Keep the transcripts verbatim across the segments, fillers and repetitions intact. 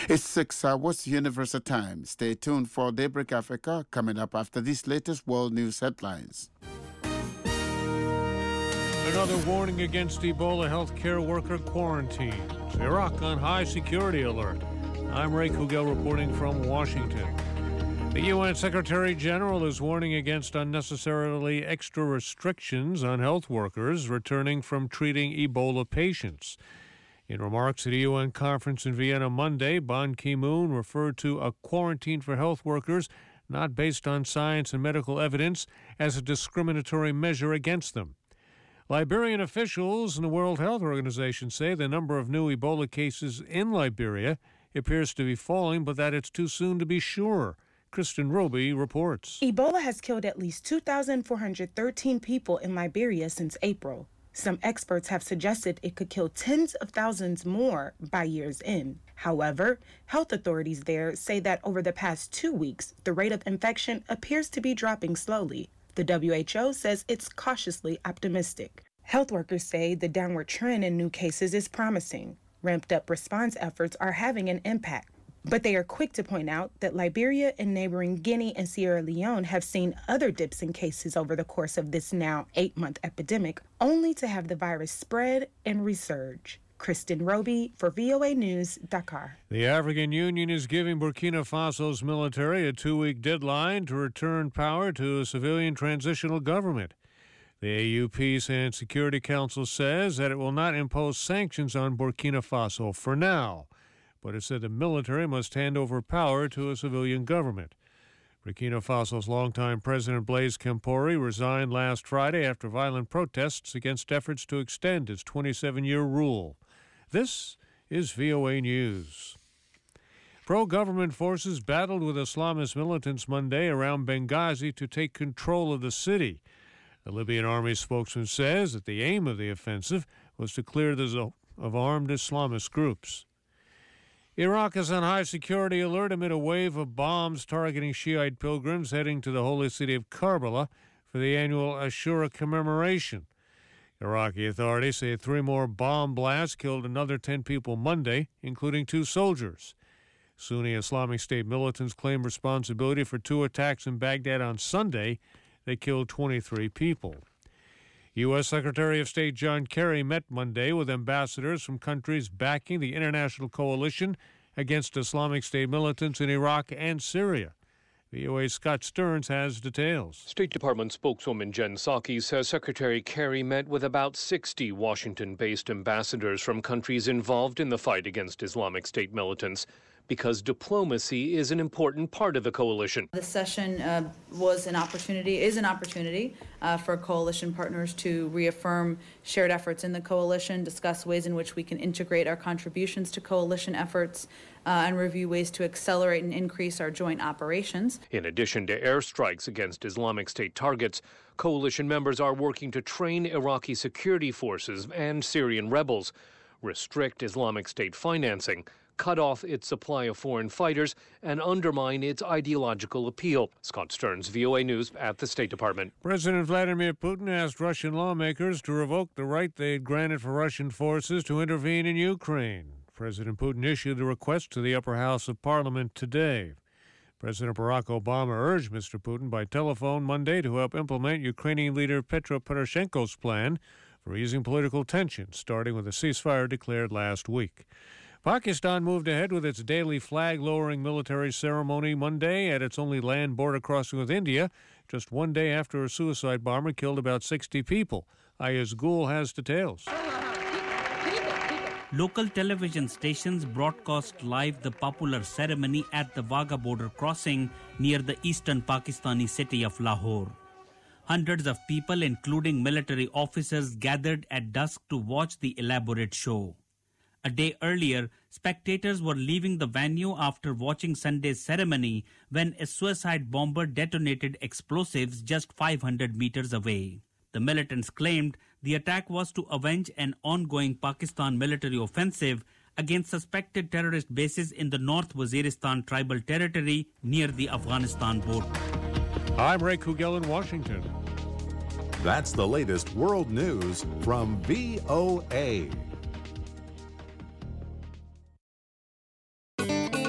It's six hours Universal Time. Stay tuned for Daybreak Africa coming up after these latest world news headlines. Another warning against Ebola healthcare worker quarantines. Iraq on high security alert. I'm Ray Kugel reporting from Washington. The U N Secretary General is warning against unnecessarily extra restrictions on health workers returning from treating Ebola patients. In remarks at a U N conference in Vienna Monday, Ban Ki-moon referred to a quarantine for health workers not based on science and medical evidence as a discriminatory measure against them. Liberian officials and the World Health Organization say the number of new Ebola cases in Liberia appears to be falling, but that it's too soon to be sure. Kristen Roby reports. Ebola has killed at least two thousand four hundred thirteen people in Liberia since April. Some experts have suggested it could kill tens of thousands more by year's end. However, health authorities there say that over the past two weeks, the rate of infection appears to be dropping slowly. The W H O says it's cautiously optimistic. Health workers say the downward trend in new cases is promising. Ramped-up response efforts are having an impact. But they are quick to point out that Liberia and neighboring Guinea and Sierra Leone have seen other dips in cases over the course of this now eight-month epidemic, only to have the virus spread and resurge. Kristen Roby for V O A News, Dakar. The African Union is giving Burkina Faso's military a two-week deadline to return power to a civilian transitional government. The A U Peace and Security Council says that it will not impose sanctions on Burkina Faso for now, but it said the military must hand over power to a civilian government. Burkina Faso's longtime president Blaise Compaoré resigned last Friday after violent protests against efforts to extend his twenty-seven-year rule. This is V O A News. Pro-government forces battled with Islamist militants Monday around Benghazi to take control of the city. The Libyan army spokesman says that the aim of the offensive was to clear the zone of armed Islamist groups. Iraq is on high security alert amid a wave of bombs targeting Shiite pilgrims heading to the holy city of Karbala for the annual Ashura commemoration. Iraqi authorities say three more bomb blasts killed another ten people Monday, including two soldiers. Sunni Islamic State militants claim responsibility for two attacks in Baghdad on Sunday. They killed twenty-three people. U S Secretary of State John Kerry met Monday with ambassadors from countries backing the international coalition against Islamic State militants in Iraq and Syria. V O A's Scott Stearns has details. State Department spokeswoman Jen Psaki says Secretary Kerry met with about sixty Washington-based ambassadors from countries involved in the fight against Islamic State militants, because diplomacy is an important part of the coalition. The session uh, was an opportunity, is an opportunity uh, for coalition partners to reaffirm shared efforts in the coalition, discuss ways in which we can integrate our contributions to coalition efforts, uh, and review ways to accelerate and increase our joint operations. In addition to airstrikes against Islamic State targets, coalition members are working to train Iraqi security forces and Syrian rebels, restrict Islamic State financing, cut off its supply of foreign fighters, and undermine its ideological appeal. Scott Stearns, V O A News at the State Department. President Vladimir Putin asked Russian lawmakers to revoke the right they had granted for Russian forces to intervene in Ukraine. President Putin issued the request to the upper house of parliament today. President Barack Obama urged Mister Putin by telephone Monday to help implement Ukrainian leader Petro Poroshenko's plan for easing political tensions, starting with a ceasefire declared last week. Pakistan moved ahead with its daily flag-lowering military ceremony Monday at its only land border crossing with India, just one day after a suicide bomber killed about sixty people. Ayaz Gul has details. Local television stations broadcast live the popular ceremony at the Wagah border crossing near the eastern Pakistani city of Lahore. Hundreds of people, including military officers, gathered at dusk to watch the elaborate show. A day earlier, spectators were leaving the venue after watching Sunday's ceremony when a suicide bomber detonated explosives just five hundred meters away. The militants claimed the attack was to avenge an ongoing Pakistan military offensive against suspected terrorist bases in the North Waziristan tribal territory near the Afghanistan border. I'm Ray Kugel in Washington. That's the latest world news from V O A.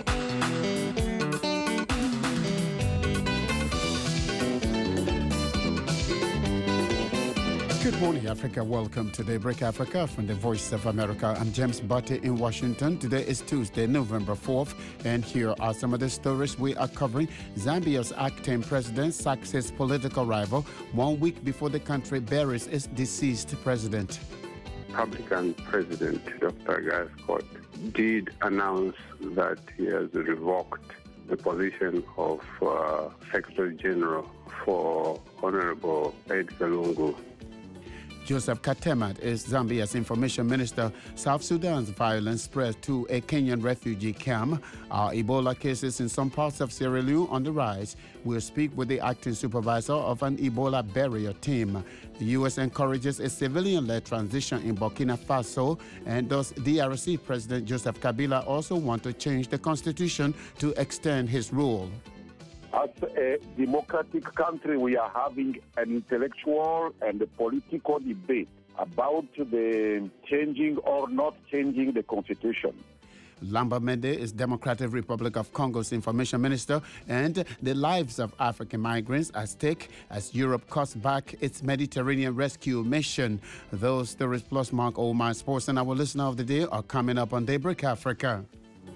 Good morning, Africa. Welcome to Daybreak Africa from the Voice of America. I'm James Butte in Washington. Today is Tuesday, November fourth, and here are some of the stories we are covering. Zambia's acting president sacks his political rival one week before the country buries its deceased president. Republican President Doctor Guy Scott did announce that he has revoked the position of uh, Secretary General for Honorable Edgar Lungu. Joseph Katemat is Zambia's information minister. South Sudan's violence spread to a Kenyan refugee camp. Are Ebola cases in some parts of Sierra Leone on the rise? We'll speak with the acting supervisor of an Ebola barrier team. The U S encourages a civilian-led transition in Burkina Faso. And does D R C President Joseph Kabila also want to change the constitution to extend his rule? As a democratic country, we are having an intellectual and a political debate about the changing or not changing the constitution. Lamba Mende is Democratic Republic of Congo's information minister, and the lives of African migrants at stake as Europe cuts back its Mediterranean rescue mission. Those stories plus Mark Oman Sports and our listener of the day are coming up on Daybreak Africa.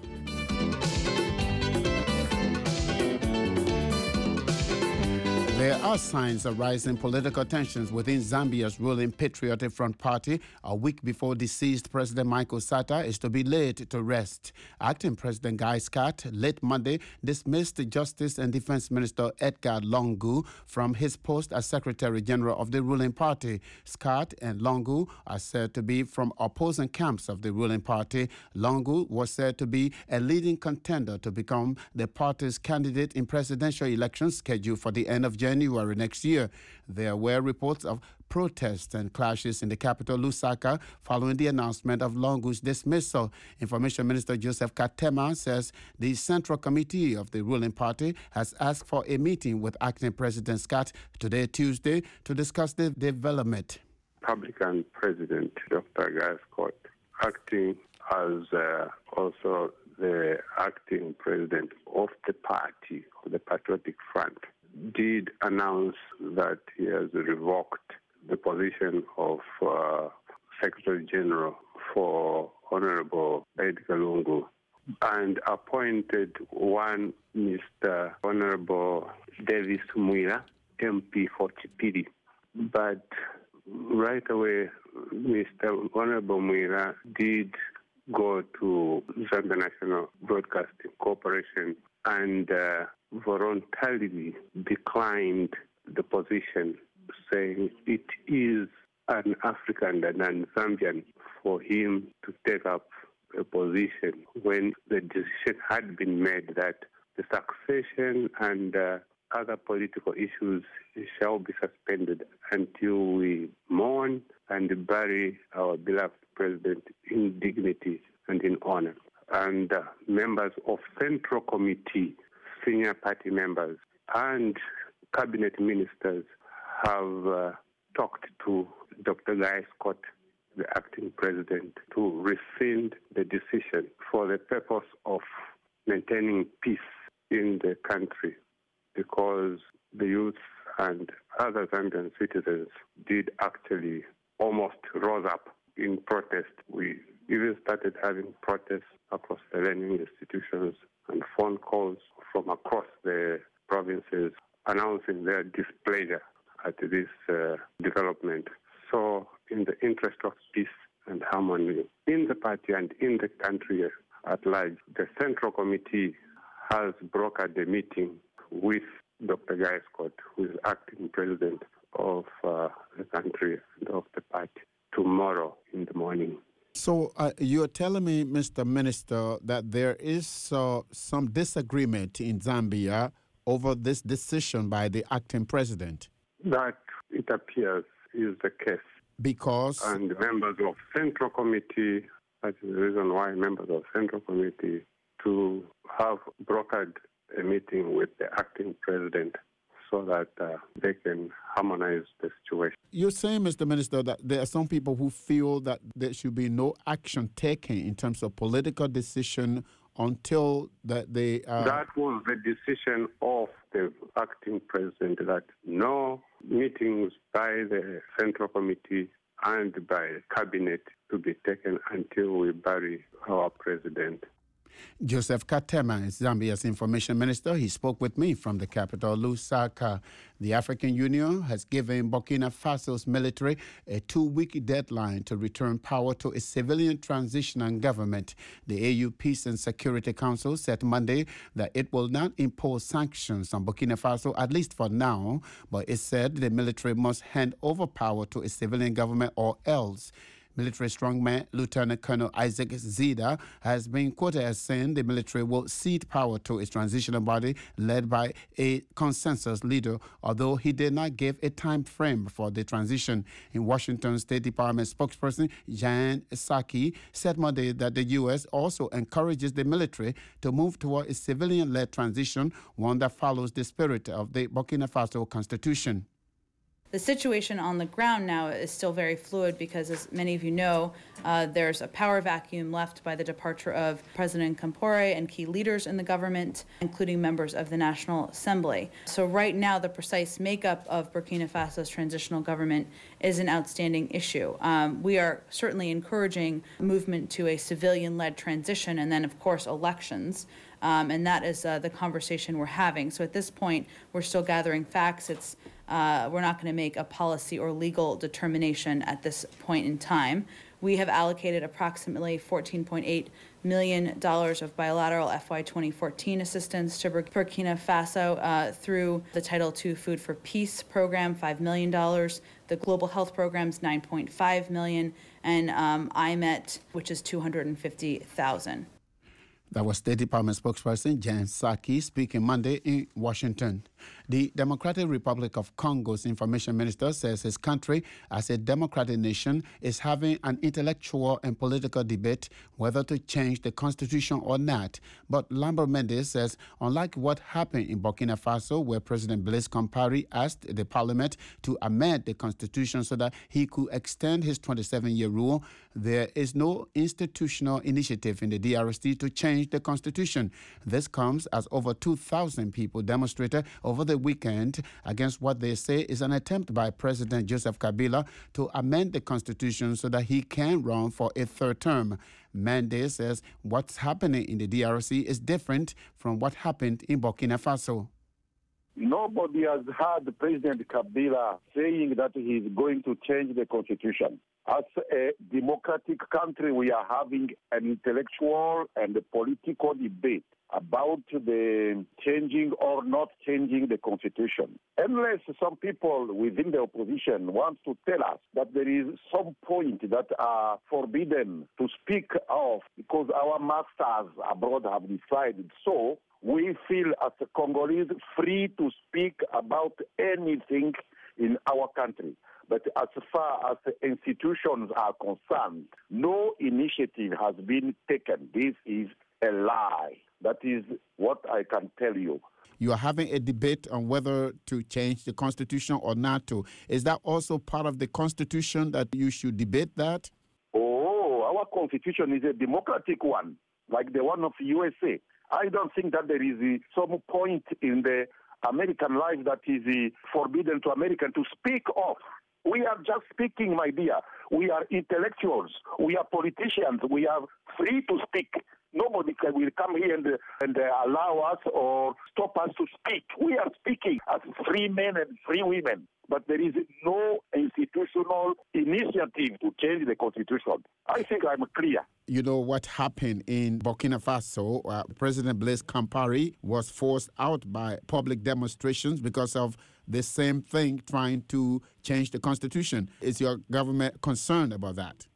There are signs of rising political tensions within Zambia's ruling Patriotic Front Party a week before deceased President Michael Sata is to be laid to rest. Acting President Guy Scott late Monday dismissed Justice and Defense Minister Edgar Lungu from his post as Secretary General of the ruling party. Scott and Lungu are said to be from opposing camps of the ruling party. Lungu was said to be a leading contender to become the party's candidate in presidential elections scheduled for the end of January. January next year. There were reports of protests and clashes in the capital, Lusaka, following the announcement of Lungu's dismissal. Information Minister Joseph Katema says the Central Committee of the ruling party has asked for a meeting with acting President Scott today, Tuesday, to discuss the development. Republican President Doctor Guy Scott, acting as uh, also the acting president of the party, of the Patriotic Front, did announce that he has revoked the position of uh, Secretary General for Honorable Edgar Lungu and appointed one Mister Honorable Davis Mwira, M P for Chipiri. But right away, Mister Honorable Mwira did go to Zambia National Broadcasting Corporation and uh, voluntarily declined the position, saying it is an African and an Zambian for him to take up a position when the decision had been made that the succession and uh, other political issues shall be suspended until we mourn and bury our beloved president in dignity and in honor. And uh, members of Central Committee, senior party members, and cabinet ministers have uh, talked to Doctor Guy Scott, the acting president, to rescind the decision for the purpose of maintaining peace in the country, because the youth and other Zambian citizens did actually almost rose up in protest. We even started having protests across the learning institutions and phone calls from across the provinces announcing their displeasure at this uh, development. So in the interest of peace and harmony in the party and in the country at large, the Central Committee has brokered a meeting with Doctor Guy Scott, who is acting president of uh, the country and of the party, tomorrow in the morning. So uh, you're telling me, Mister Minister, that there is uh, some disagreement in Zambia over this decision by the acting president? That, it appears, is the case. Because? And members of Central Committee, that is the reason why members of Central Committee to have brokered a meeting with the acting president so that uh, they can harmonize the situation. You're saying, Mister Minister, that there are some people who feel that there should be no action taken in terms of political decision until the... the uh... That was the decision of the acting president, that no meetings by the Central Committee and by cabinet to be taken until we bury our president. Joseph Katema is Zambia's information minister. He spoke with me from the capital, Lusaka. The African Union has given Burkina Faso's military a two-week deadline to return power to a civilian transitional government. The A U Peace and Security Council said Monday that it will not impose sanctions on Burkina Faso, at least for now, but it said the military must hand over power to a civilian government or else. Military strongman Lieutenant Colonel Isaac Zida has been quoted as saying the military will cede power to its transitional body led by a consensus leader, although he did not give a time frame for the transition. In Washington, State Department spokesperson Jen Psaki said Monday that the U S also encourages the military to move toward a civilian-led transition, one that follows the spirit of the Burkina Faso Constitution. The situation on the ground now is still very fluid because, as many of you know, uh, there's a power vacuum left by the departure of President Compaoré and key leaders in the government, including members of the National Assembly. So right now, the precise makeup of Burkina Faso's transitional government is an outstanding issue. Um, we are certainly encouraging movement to a civilian-led transition and then, of course, elections. Um, and that is uh, the conversation we're having. So at this point, we're still gathering facts. It's Uh, we're not going to make a policy or legal determination at this point in time. We have allocated approximately fourteen point eight million dollars of bilateral F Y twenty fourteen assistance to Burkina Faso uh, through the Title two Food for Peace program, five million dollars, the Global Health Program's nine point five million dollars, and um, I M E T, which is two hundred fifty thousand dollars. That was State Department spokesperson Jen Psaki speaking Monday in Washington. The Democratic Republic of Congo's information minister says his country, as a democratic nation, is having an intellectual and political debate whether to change the constitution or not. But Lambert Mendes says, unlike what happened in Burkina Faso, where President Blaise Compaoré asked the parliament to amend the constitution so that he could extend his twenty-seven-year rule, there is no institutional initiative in the D R C to change the constitution. This comes as over two thousand people demonstrated over the weekend against what they say is an attempt by President Joseph Kabila to amend the constitution so that he can run for a third term. Mendes says what's happening in the D R C is different from what happened in Burkina Faso. Nobody has heard President Kabila saying that he is going to change the constitution. As a democratic country, we are having an intellectual and a political debate about the changing or not changing the constitution. Unless some people within the opposition want to tell us that there is some point that are forbidden to speak of because our masters abroad have decided so, we feel as a Congolese free to speak about anything in our country. But as far as the institutions are concerned, no initiative has been taken. This is a lie. That is what I can tell you. You are having a debate on whether to change the constitution or not to. Is that also part of the constitution that you should debate that? Oh, our constitution is a democratic one, like the one of the U S A. I don't think that there is uh, some point in the American life that is uh, forbidden to Americans to speak of. We are just speaking, my dear. We are intellectuals. We are politicians. We are free to speak. Nobody can, will come here and, and uh, allow us or stop us to speak. We are speaking as free men and free women. But there is no institutional initiative to change the constitution. I think I'm clear. You know what happened in Burkina Faso? Uh, President Blaise Compaoré was forced out by public demonstrations because of the same thing, trying to change the constitution. Is your government concerned about that?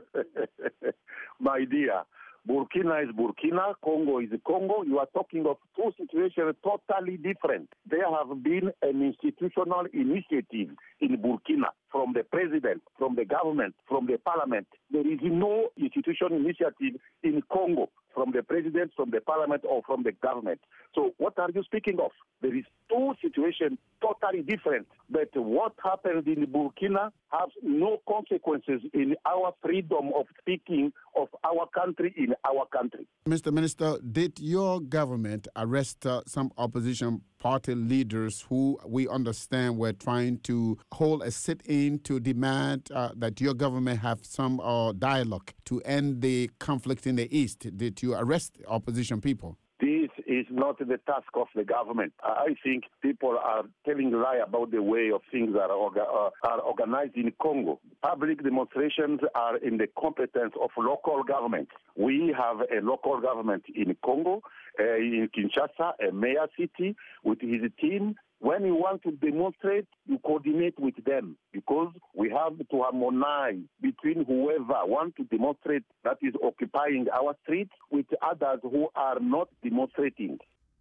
My dear, Burkina is Burkina, Congo is Congo. You are talking of two situations totally different. There have been an institutional initiative in Burkina from the president, from the government, from the parliament. There is no institutional initiative in Congo. from the president, from the parliament, or from the government. So what are you speaking of? There is two situations totally different. But what happened in Burkina has no consequences in our freedom of speaking of our country in our country. Mister Minister, did your government arrest uh, some opposition party leaders who we understand were trying to hold a sit-in to demand uh, that your government have some uh, dialogue to end the conflict in the East? Did you arrest opposition people? This is not the task of the government. I think people are telling a lie about the way of things are, orga- uh, are organized in Congo. Public demonstrations are in the competence of local governments. We have a local government in Congo, uh, in Kinshasa, a mayor city with his team. When you want to demonstrate, you coordinate with them because we have to harmonize between whoever wants to demonstrate that is occupying our streets with others who are not demonstrating.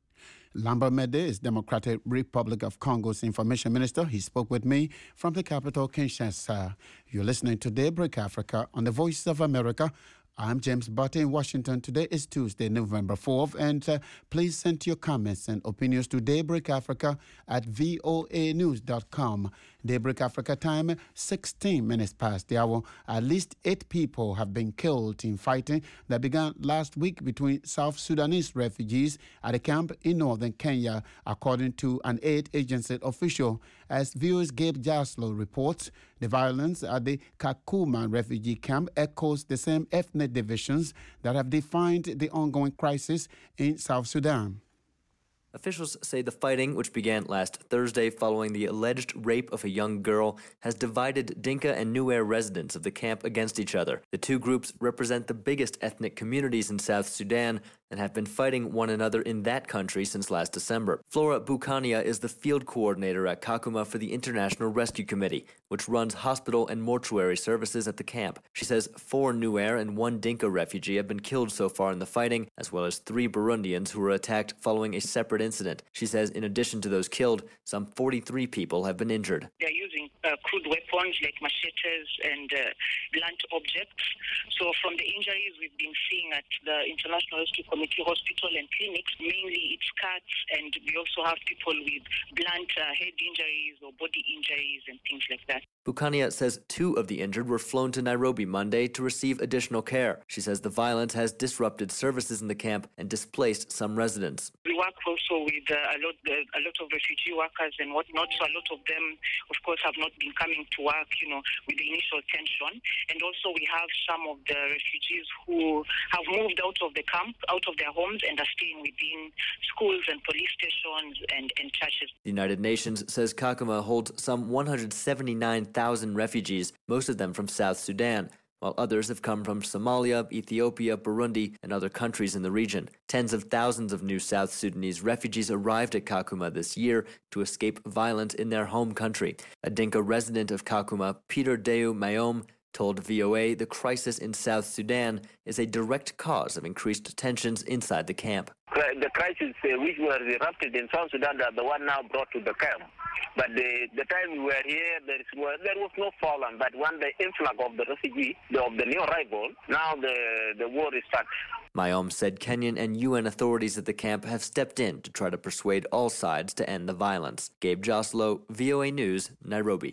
Lambert Mende is Democratic Republic of Congo's information minister. He spoke with me from the capital, Kinshasa. You're listening to Daybreak Africa on the Voice of America. I'm James Butte in Washington. Today is Tuesday, November fourth, and uh, please send your comments and opinions to Daybreak Africa at voa news dot com. Daybreak Africa time, sixteen minutes past the hour. At least eight people have been killed in fighting that began last week between South Sudanese refugees at a camp in northern Kenya, according to an aid agency official. As viewers Gabe Jaslow reports, the violence at the Kakuma refugee camp echoes the same ethnic divisions that have defined the ongoing crisis in South Sudan. Officials say the fighting, which began last Thursday following the alleged rape of a young girl, has divided Dinka and Nuer residents of the camp against each other. The two groups represent the biggest ethnic communities in South Sudan and have been fighting one another in that country since last December. Flora Bukania is the field coordinator at Kakuma for the International Rescue Committee, which runs hospital and mortuary services at the camp. She says four Nuer and one Dinka refugee have been killed so far in the fighting, as well as three Burundians who were attacked following a separate incident. She says in addition to those killed, some forty-three people have been injured. They're using uh, crude weapons like machetes and uh, blunt objects. So from the injuries we've been seeing at the International Rescue Committee hospital and clinics, mainly it's cuts, and we also have people with blunt uh, head injuries or body injuries and things like that. Bukania says two of the injured were flown to Nairobi Monday to receive additional care. She says the violence has disrupted services in the camp and displaced some residents. We work also with uh, a lot uh, a lot of refugee workers and whatnot, so a lot of them, of course, have not been coming to work, you know, with the initial tension. And also we have some of the refugees who have moved out of the camp, out of their homes, and are staying within schools and police stations and, and churches. The United Nations says Kakuma holds some one hundred seventy-nine thousand refugees, most of them from South Sudan, while others have come from Somalia, Ethiopia, Burundi, and other countries in the region. Tens of thousands of new South Sudanese refugees arrived at Kakuma this year to escape violence in their home country. A Dinka resident of Kakuma, Peter Deu Mayom, told V O A the crisis in South Sudan is a direct cause of increased tensions inside the camp. The crisis uh, which was erupted in South Sudan are the one now brought to the camp. But the, the time we were here, there, is, there was no problem. But when the influx of the refugee, of the new arrival, now the, the war is started. Mayom said Kenyan and U N authorities at the camp have stepped in to try to persuade all sides to end the violence. Gabe Joslow, V O A News, Nairobi.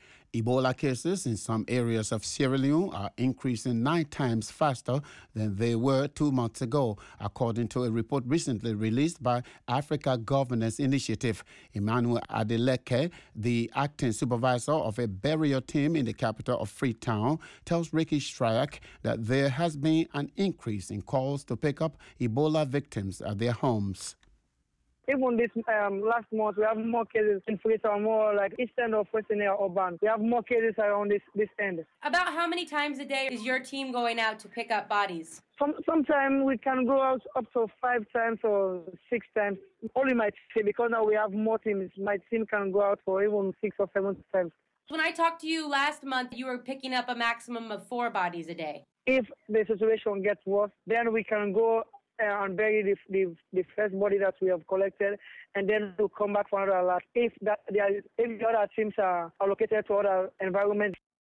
Ebola cases in some areas of Sierra Leone are increasing nine times faster than they were two months ago, according to a report recently released by Africa Governance Initiative. Emmanuel Adeleke, the acting supervisor of a burial team in the capital of Freetown, tells Ricky Stryak that there has been an increase in calls to pick up Ebola victims at their homes. Even this um, last month, we have more cases in Freetown, more like eastern of Western area urban. We have more cases around this, this end. About how many times a day is your team going out to pick up bodies? Some Sometimes we can go out up to five times or six times. Only my team, because now we have more teams. My team can go out for even six or seven times. When I talked to you last month, you were picking up a maximum of four bodies a day. If the situation gets worse, then we can go Uh, and bury the, the the first body that we have collected, and then to come back for another alert. If that there is, if the other teams are allocated to other environments.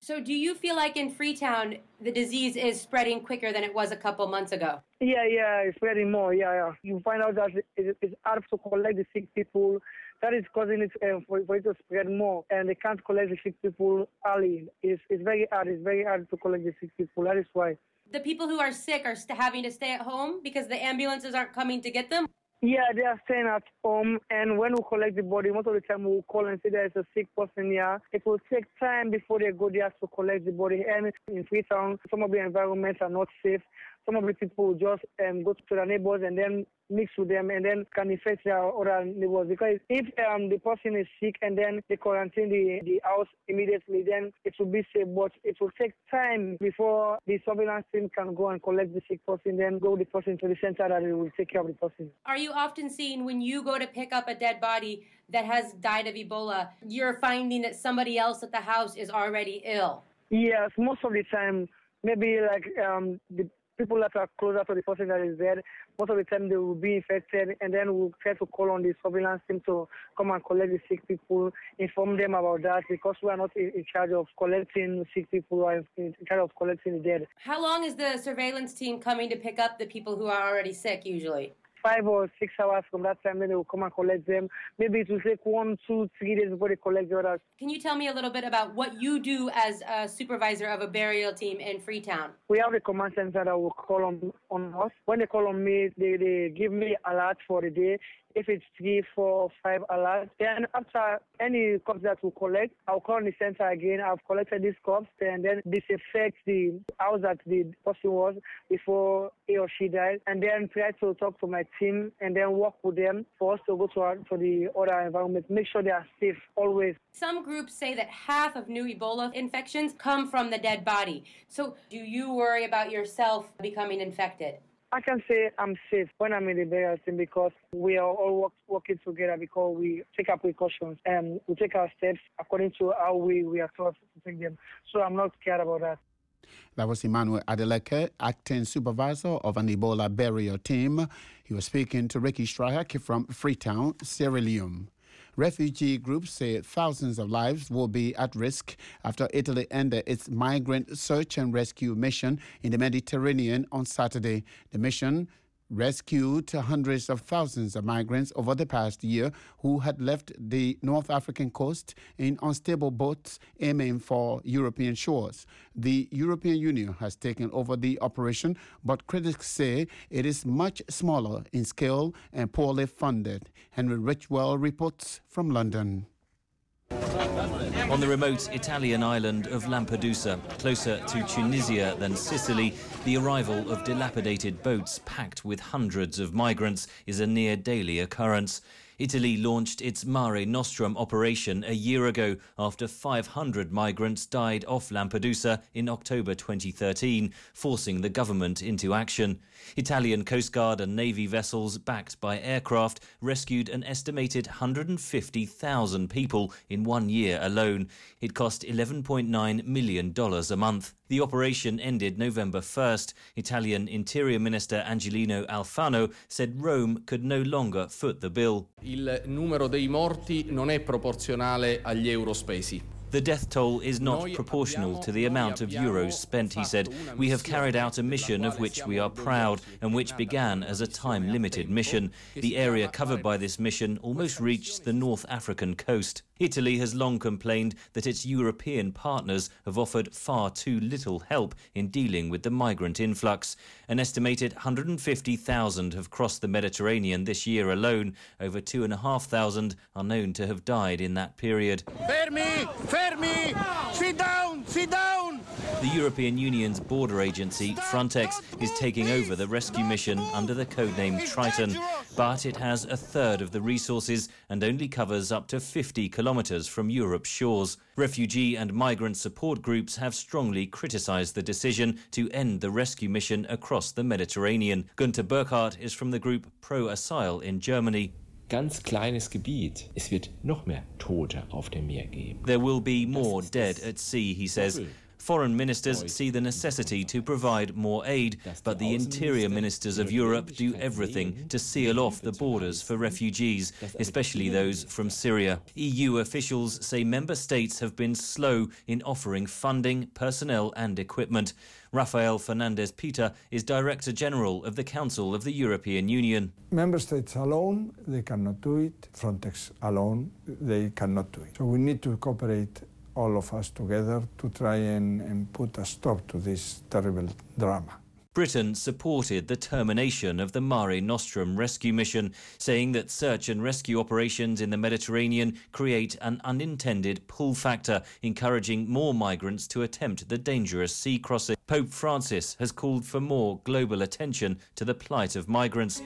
So do you feel like in Freetown the disease is spreading quicker than it was a couple months ago? Yeah, yeah, it's spreading more, yeah, yeah. You find out that it, it's hard to collect the sick people. That is causing it uh, for, for it to spread more, and they can't collect the sick people early. It's, it's very hard. It's very hard to collect the sick people. That is why. The people who are sick are st- having to stay at home because the ambulances aren't coming to get them? Yeah, they are staying at home, and when we collect the body, most of the time we'll call and say there's a sick person here. It will take time before they go there to collect the body. And in Freetown, some of the environments are not safe. Some of the people will just um, go to their neighbors and then mix with them and then can infect their other neighbors. Because if um, the person is sick and then they quarantine the, the house immediately, then it will be safe. But it will take time before the surveillance team can go and collect the sick person, then go the person to the center that will take care of the person. Are you often seeing when you go to pick up a dead body that has died of Ebola, you're finding that somebody else at the house is already ill? Yes, most of the time. Maybe like um, the people that are closer to the person that is dead, most of the time they will be infected, and then we'll try to call on the surveillance team to come and collect the sick people, inform them about that, because we are not in, in charge of collecting sick people, or in charge of collecting the dead. How long is the surveillance team coming to pick up the people who are already sick usually? Five or six hours from that time, then they will come and collect them. Maybe it will take one, two, three days before they collect the others. Can you tell me a little bit about what you do as a supervisor of a burial team in Freetown? We have the command center that will call on, on us. When they call on me, they, they give me alert for the day. If it's three, four, five alerts, then after any cups that we collect, I'll call on the center again. I've collected these cups, and then disinfect the house that the person was before he or she died, and then try to talk to my team and then work with them for us to go to, our, to the other environment. Make sure they are safe always. Some groups say that half of new Ebola infections come from the dead body. So do you worry about yourself becoming infected? I can say I'm safe when I'm in the burial team because we are all work, working together because we take our precautions and we take our steps according to how we, we are taught to take them. So I'm not scared about that. That was Emmanuel Adeleke, acting supervisor of an Ebola burial team. He was speaking to Ricky Strahak from Freetown, Sierra Leone. Refugee groups say thousands of lives will be at risk after Italy ended its migrant search and rescue mission in the Mediterranean on Saturday. The mission rescued hundreds of thousands of migrants over the past year who had left the North African coast in unstable boats aiming for European shores. The European Union has taken over the operation, but critics say it is much smaller in scale and poorly funded. Henry Richwell reports from London. On the remote Italian island of Lampedusa, closer to Tunisia than Sicily, the arrival of dilapidated boats packed with hundreds of migrants is a near daily occurrence. Italy launched its Mare Nostrum operation a year ago after five hundred migrants died off Lampedusa in October twenty thirteen, forcing the government into action. Italian Coast Guard and Navy vessels backed by aircraft rescued an estimated one hundred fifty thousand people in one year alone. It cost eleven point nine million dollars a month. The operation ended November first. Italian Interior Minister Angelino Alfano said Rome could no longer foot the bill. Il numero dei morti non è proporzionale agli euro spesi. The death toll is not proportional to the amount of euros spent, he said. We have carried out a mission of which we are proud and which began as a time-limited mission. The area covered by this mission almost reached the North African coast. Italy has long complained that its European partners have offered far too little help in dealing with the migrant influx. An estimated one hundred fifty thousand have crossed the Mediterranean this year alone. Over two and a half thousand are known to have died in that period. Fermi! Fermi! Sit down! Sit down! The European Union's border agency, Frontex, is taking over the rescue mission under the codename Triton, but it has a third of the resources and only covers up to fifty kilometres from Europe's shores. Refugee and migrant support groups have strongly criticised the decision to end the rescue mission across the Mediterranean. Günter Burkhardt is from the group Pro Asyl in Germany. Ganz kleines Gebiet. Es wird noch mehr Tote auf dem Meer geben. There will be more dead at sea, he says. Foreign ministers see the necessity to provide more aid, but the interior ministers of Europe do everything to seal off the borders for refugees, especially those from Syria. E U officials say member states have been slow in offering funding, personnel and equipment. Rafael Fernandez-Peter is Director General of the Council of the European Union. Member states alone, they cannot do it. Frontex alone, they cannot do it. So we need to cooperate, all of us together, to try and, and put a stop to this terrible drama. Britain supported the termination of the Mare Nostrum rescue mission, saying that search and rescue operations in the Mediterranean create an unintended pull factor, encouraging more migrants to attempt the dangerous sea crossing. Pope Francis has called for more global attention to the plight of migrants.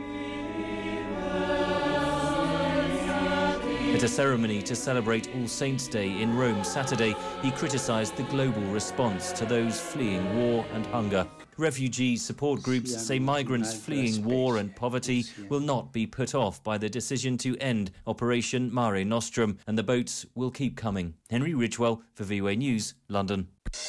At a ceremony to celebrate All Saints' Day in Rome Saturday, he criticised the global response to those fleeing war and hunger. Refugee support groups say migrants fleeing war and poverty will not be put off by the decision to end Operation Mare Nostrum, and the boats will keep coming. Henry Ridgewell for V O A News, London.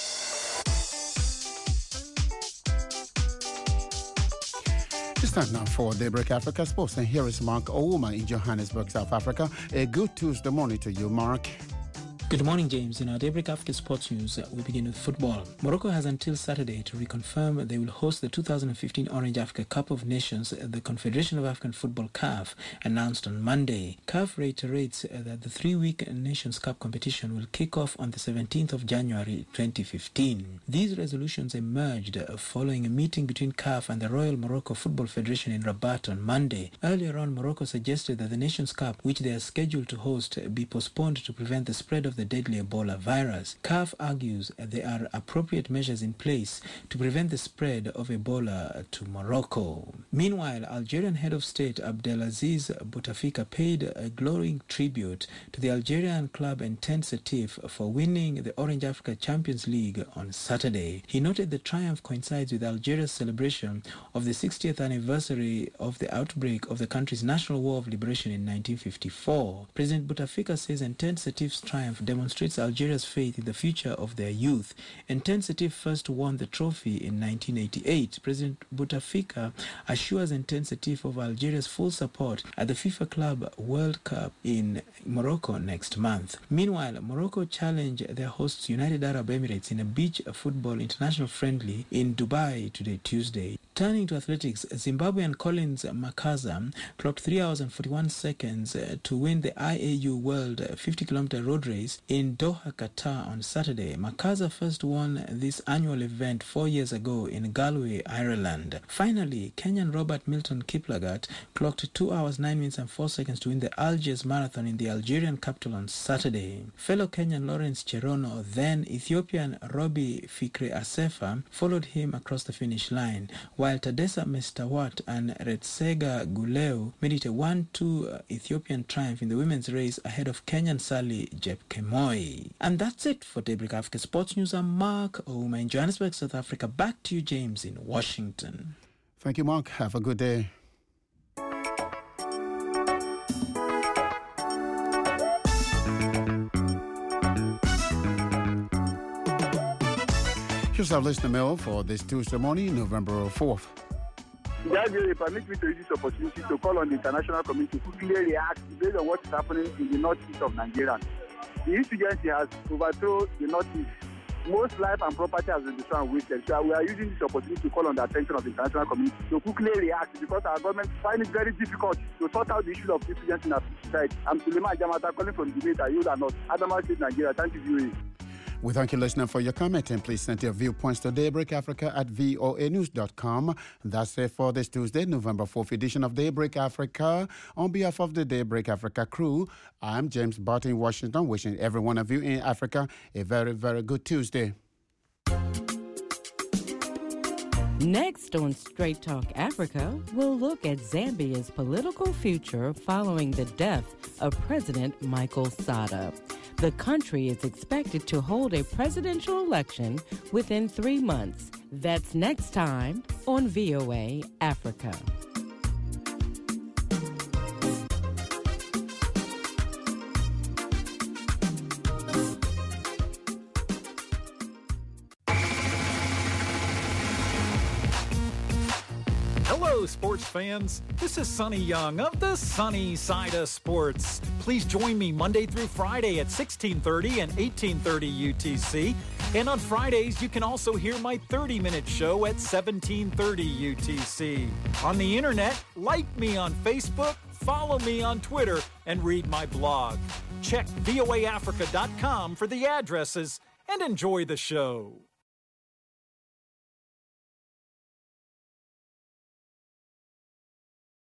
It's time now for Daybreak Africa Sports, and here is Mark Ouma in Johannesburg, South Africa. A good Tuesday morning to you, Mark. Good morning, James. In our Daybreak Africa Sports News, we begin with football. Morocco has until Saturday to reconfirm they will host the two thousand fifteen Orange Africa Cup of Nations, the Confederation of African Football C A F announced on Monday. C A F reiterates that the three-week Nations Cup competition will kick off on the seventeenth of January twenty fifteen. These resolutions emerged following a meeting between C A F and the Royal Morocco Football Federation in Rabat on Monday. Earlier on, Morocco suggested that the Nations Cup, which they are scheduled to host, be postponed to prevent the spread of the deadly Ebola virus. C A F argues there are appropriate measures in place to prevent the spread of Ebola to Morocco. Meanwhile, Algerian head of state Abdelaziz Bouteflika paid a glowing tribute to the Algerian club Entente Setif for winning the Orange Africa Champions League on Saturday. He noted the triumph coincides with Algeria's celebration of the sixtieth anniversary of the outbreak of the country's National War of Liberation in nineteen fifty-four. President Bouteflika says Entente Setif's triumph demonstrates Algeria's faith in the future of their youth. Entente Setif first won the trophy in nineteen eighty-eight. President Bouteflika assures Entente Setif of Algeria's full support at the FIFA Club World Cup in Morocco next month. Meanwhile, Morocco challenge their hosts United Arab Emirates in a beach football international friendly in Dubai today, Tuesday. Turning to athletics, Zimbabwean Collins Makaza clocked three hours and forty-one seconds to win the I A U World fifty kilometer road race in Doha, Qatar on Saturday. Makaza first won this annual event four years ago in Galway, Ireland. Finally, Kenyan Robert Milton Kiplagat clocked two hours, nine minutes and four seconds to win the Algiers Marathon in the Algerian capital on Saturday. Fellow Kenyan Lawrence Cherono, then Ethiopian Robbie Fikre Asefa, followed him across the finish line, while Tadessa Mestawat and Retsega Guleu made it a one two Ethiopian triumph in the women's race ahead of Kenyan Sally Jepkemoi. And that's it for Daybreak Africa Sports News. I'm Mark Ouma in Johannesburg, South Africa. Back to you, James, in Washington. Thank you, Mark. Have a good day. Here's our listener mail for this Tuesday morning, November fourth. Daddy, permit me to use this opportunity to call on the international community to clearly react based on what is happening in the northeast of Nigeria. The insurgency has overthrown the northeast. Most life and property has been destroyed and wasted. So we are using this opportunity to call on the attention of the international community to quickly react, because our government finds it very difficult to sort out the issue of insurgency in our society. I'm Suleiman Jamata calling from Debate, you are not. Adamawa State, Nigeria. Thank you, V O A. We thank you, listener, for your comment, and please send your viewpoints to Daybreak Africa at V O A news dot com. That's it for this Tuesday, November fourth edition of Daybreak Africa. On behalf of the Daybreak Africa crew, I'm James Barton in Washington, wishing every one of you in Africa a very, very good Tuesday. Next on Straight Talk Africa, we'll look at Zambia's political future following the death of President Michael Sata. The country is expected to hold a presidential election within three months. That's next time on V O A Africa. sports fans. This is Sonny Young of the Sunny Side of Sports. Please join me Monday through Friday at sixteen thirty and eighteen thirty U T C. And on Fridays, you can also hear my thirty-minute show at seventeen thirty U T C. On the internet, like me on Facebook, follow me on Twitter, and read my blog. Check V O A Africa dot com for the addresses and enjoy the show.